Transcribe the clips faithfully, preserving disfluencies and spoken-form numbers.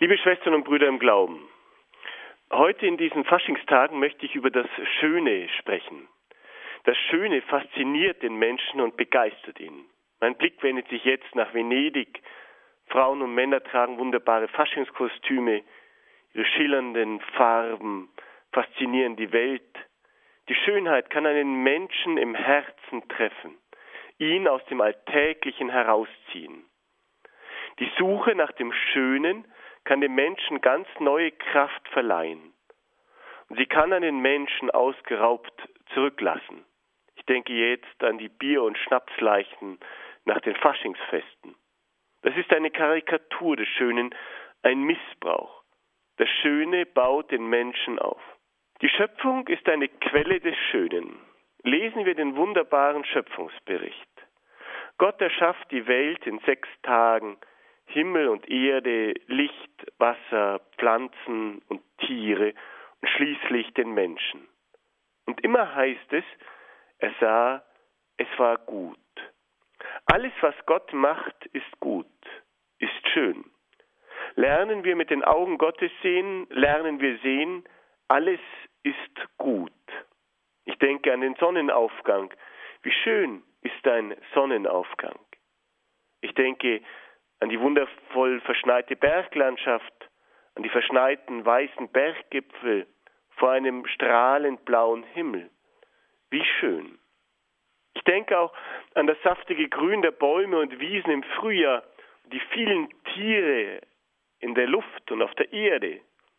Liebe Schwestern und Brüder im Glauben, heute in diesen Faschingstagen möchte ich über das Schöne sprechen. Das Schöne fasziniert den Menschen und begeistert ihn. Mein Blick wendet sich jetzt nach Venedig. Frauen und Männer tragen wunderbare Faschingskostüme. Ihre schillernden Farben faszinieren die Welt. Die Schönheit kann einen Menschen im Herzen treffen, ihn aus dem Alltäglichen herausziehen. Die Suche nach dem Schönen kann dem Menschen ganz neue Kraft verleihen. Und sie kann einen Menschen ausgeraubt zurücklassen. Ich denke jetzt an die Bier- und Schnapsleichen nach den Faschingsfesten. Das ist eine Karikatur des Schönen, ein Missbrauch. Das Schöne baut den Menschen auf. Die Schöpfung ist eine Quelle des Schönen. Lesen wir den wunderbaren Schöpfungsbericht. Gott erschafft die Welt in sechs Tagen, Himmel und Erde, Licht, Wasser, Pflanzen und Tiere und schließlich den Menschen. Und immer heißt es, er sah, es war gut. Alles, was Gott macht, ist gut, ist schön. Lernen wir mit den Augen Gottes sehen, lernen wir sehen, alles ist gut. Ich denke an den Sonnenaufgang. Wie schön ist ein Sonnenaufgang. Ich denke an die wundervoll verschneite Berglandschaft, an die verschneiten weißen Berggipfel vor einem strahlend blauen Himmel. Wie schön. Ich denke auch an das saftige Grün der Bäume und Wiesen im Frühjahr, die vielen Tiere in der Luft und auf der Erde.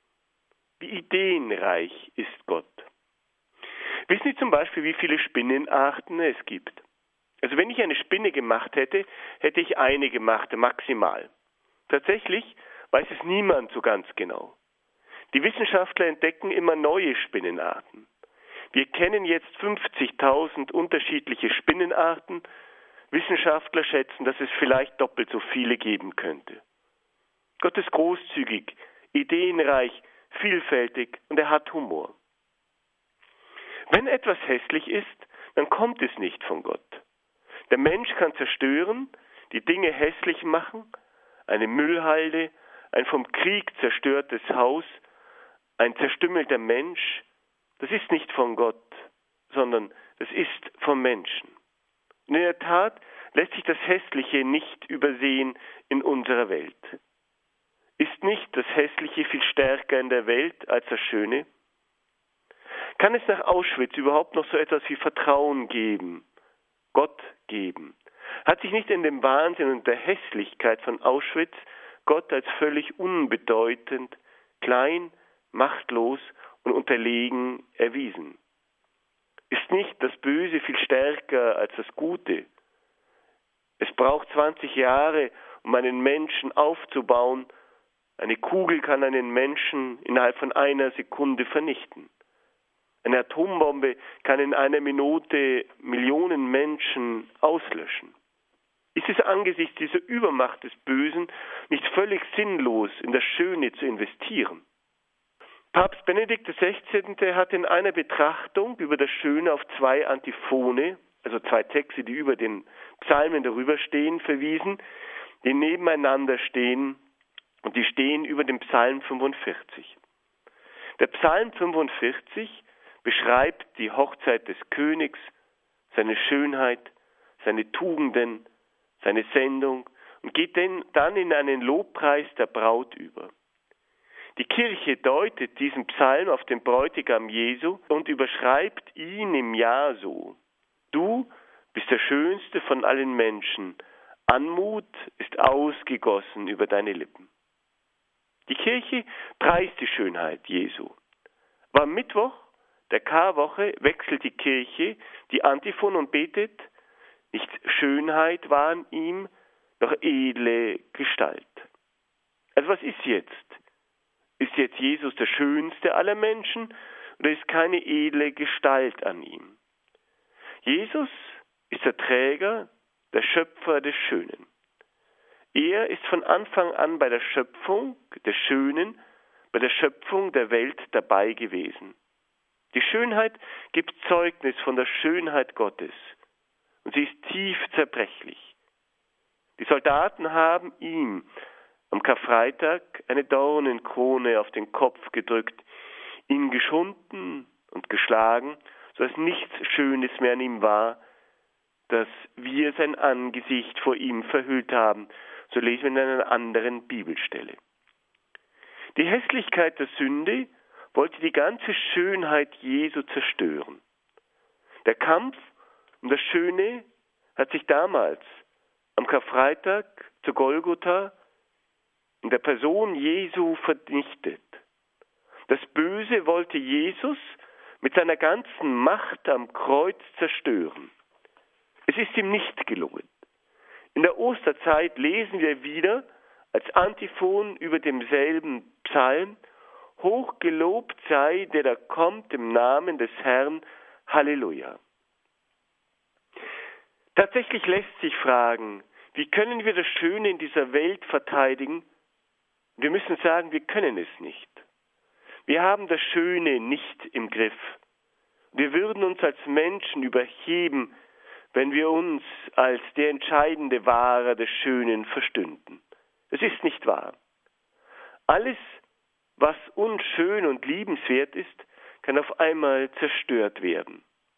Wie ideenreich ist Gott. Wissen Sie zum Beispiel, wie viele Spinnenarten es gibt? Also wenn ich eine Spinne gemacht hätte, hätte ich eine gemacht, maximal. Tatsächlich weiß es niemand so ganz genau. Die Wissenschaftler entdecken immer neue Spinnenarten. Wir kennen jetzt fünfzigtausend unterschiedliche Spinnenarten. Wissenschaftler schätzen, dass es vielleicht doppelt so viele geben könnte. Gott ist großzügig, ideenreich, vielfältig und er hat Humor. Wenn etwas hässlich ist, dann kommt es nicht von Gott. Der Mensch kann zerstören, die Dinge hässlich machen, eine Müllhalde, ein vom Krieg zerstörtes Haus, ein zerstümmelter Mensch. Das ist nicht von Gott, sondern das ist vom Menschen. Und in der Tat lässt sich das Hässliche nicht übersehen in unserer Welt. Ist nicht das Hässliche viel stärker in der Welt als das Schöne? Kann es nach Auschwitz überhaupt noch so etwas wie Vertrauen geben, Gott geben? Hat sich nicht in dem Wahnsinn und der Hässlichkeit von Auschwitz Gott als völlig unbedeutend, klein, machtlos und unterlegen erwiesen? Ist nicht das Böse viel stärker als das Gute? Es braucht zwanzig Jahre, um einen Menschen aufzubauen. Eine Kugel kann einen Menschen innerhalb von einer Sekunde vernichten. Eine Atombombe kann in einer Minute Millionen Menschen auslöschen. Ist es angesichts dieser Übermacht des Bösen nicht völlig sinnlos, in das Schöne zu investieren? Papst Benedikt der Sechzehnte hat in einer Betrachtung über das Schöne auf zwei Antiphone, also zwei Texte, die über den Psalmen darüber stehen, verwiesen, die nebeneinander stehen und die stehen über dem Psalm fünfundvierzig. Der Psalm fünfundvierzig beschreibt die Hochzeit des Königs, seine Schönheit, seine Tugenden, seine Sendung und geht dann in einen Lobpreis der Braut über. Die Kirche deutet diesen Psalm auf den Bräutigam Jesu und überschreibt ihn im Jahr so: Du bist der Schönste von allen Menschen, Anmut ist ausgegossen über deine Lippen. Die Kirche preist die Schönheit Jesu. Aber am Mittwoch der Karwoche wechselt die Kirche die Antiphon und betet: Nicht Schönheit war an ihm, noch edle Gestalt. Also was ist jetzt? Ist jetzt Jesus der Schönste aller Menschen oder ist keine edle Gestalt an ihm? Jesus ist der Träger, der Schöpfer des Schönen. Er ist von Anfang an bei der Schöpfung des Schönen, bei der Schöpfung der Welt dabei gewesen. Die Schönheit gibt Zeugnis von der Schönheit Gottes und sie ist tief zerbrechlich. Die Soldaten haben ihm am Karfreitag eine Dornenkrone auf den Kopf gedrückt, ihn geschunden und geschlagen, so dass nichts Schönes mehr an ihm war, dass wir sein Angesicht vor ihm verhüllt haben. So lesen wir in einer anderen Bibelstelle. Die Hässlichkeit der Sünde wollte die ganze Schönheit Jesu zerstören. Der Kampf um das Schöne hat sich damals am Karfreitag zu Golgotha in der Person Jesu vernichtet. Das Böse wollte Jesus mit seiner ganzen Macht am Kreuz zerstören. Es ist ihm nicht gelungen. In der Osterzeit lesen wir wieder als Antiphon über demselben Psalm: Hochgelobt sei, der da kommt im Namen des Herrn, Halleluja. Tatsächlich lässt sich fragen, wie können wir das Schöne in dieser Welt verteidigen? Wir müssen sagen, wir können es nicht. Wir haben das Schöne nicht im Griff. Wir würden uns als Menschen überheben, wenn wir uns als der entscheidende Wahrer des Schönen verstünden. Es ist nicht wahr. Alles, was uns schön und liebenswert ist, kann auf einmal zerstört werden.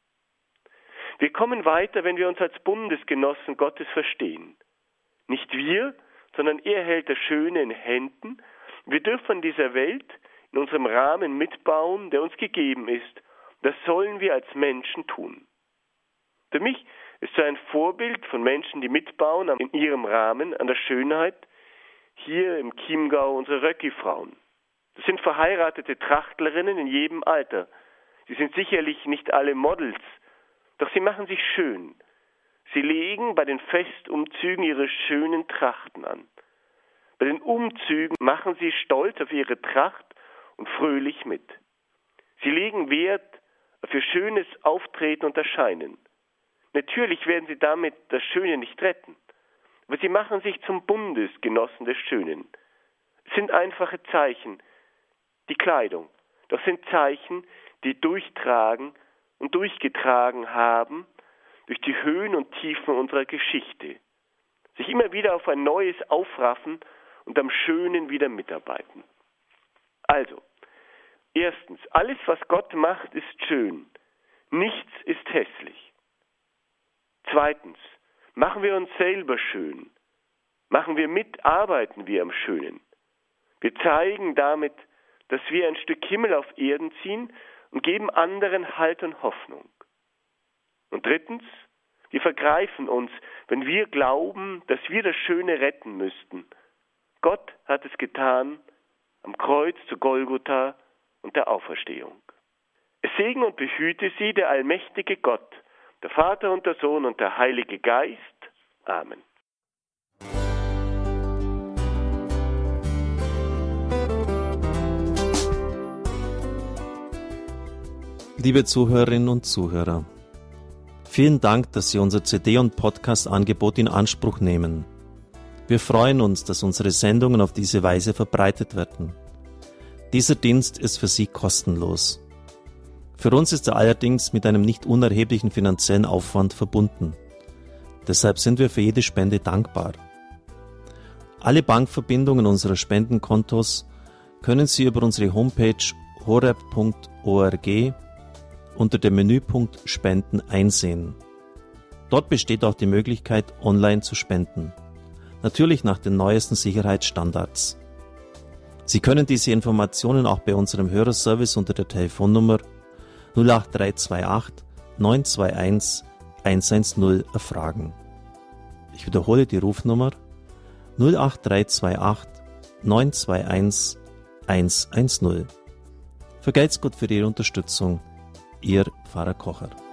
Wir kommen weiter, wenn wir uns als Bundesgenossen Gottes verstehen. Nicht wir, sondern er hält das Schöne in Händen. Wir dürfen an dieser Welt in unserem Rahmen mitbauen, der uns gegeben ist. Das sollen wir als Menschen tun. Für mich ist so ein Vorbild von Menschen, die mitbauen in ihrem Rahmen an der Schönheit, hier im Chiemgau unsere Röcki-Frauen. Das sind verheiratete Trachtlerinnen in jedem Alter. Sie sind sicherlich nicht alle Models, doch sie machen sich schön. Sie legen bei den Festumzügen ihre schönen Trachten an. Bei den Umzügen machen sie stolz auf ihre Tracht und fröhlich mit. Sie legen Wert auf ihr schönes Auftreten und Erscheinen. Natürlich werden sie damit das Schöne nicht retten, aber sie machen sich zum Bundesgenossen des Schönen. Es sind einfache Zeichen, die Kleidung, doch sind Zeichen, die durchtragen und durchgetragen haben durch die Höhen und Tiefen unserer Geschichte, sich immer wieder auf ein neues aufraffen und am Schönen wieder mitarbeiten. Also, erstens, alles, was Gott macht, ist schön. Nichts ist hässlich. Zweitens, machen wir uns selber schön. Machen wir mit, arbeiten wir am Schönen. Wir zeigen damit, dass wir ein Stück Himmel auf Erden ziehen und geben anderen Halt und Hoffnung. Und drittens, wir vergreifen uns, wenn wir glauben, dass wir das Schöne retten müssten. Gott hat es getan am Kreuz zu Golgotha und der Auferstehung. Es segne und behüte sie der allmächtige Gott, der Vater und der Sohn und der Heilige Geist. Amen. Liebe Zuhörerinnen und Zuhörer, vielen Dank, dass Sie unser C D- und Podcast-Angebot in Anspruch nehmen. Wir freuen uns, dass unsere Sendungen auf diese Weise verbreitet werden. Dieser Dienst ist für Sie kostenlos. Für uns ist er allerdings mit einem nicht unerheblichen finanziellen Aufwand verbunden. Deshalb sind wir für jede Spende dankbar. Alle Bankverbindungen unserer Spendenkontos können Sie über unsere Homepage horeb punkt org unter dem Menüpunkt Spenden einsehen. Dort besteht auch die Möglichkeit, online zu spenden. Natürlich nach den neuesten Sicherheitsstandards. Sie können diese Informationen auch bei unserem Hörerservice unter der Telefonnummer null acht drei zwei acht neun zwei eins eins eins null erfragen. Ich wiederhole die Rufnummer null acht drei zwei acht neun zwei eins eins eins null. Vergelt's Gott für Ihre Unterstützung. Ihr Pfarrer Kocher.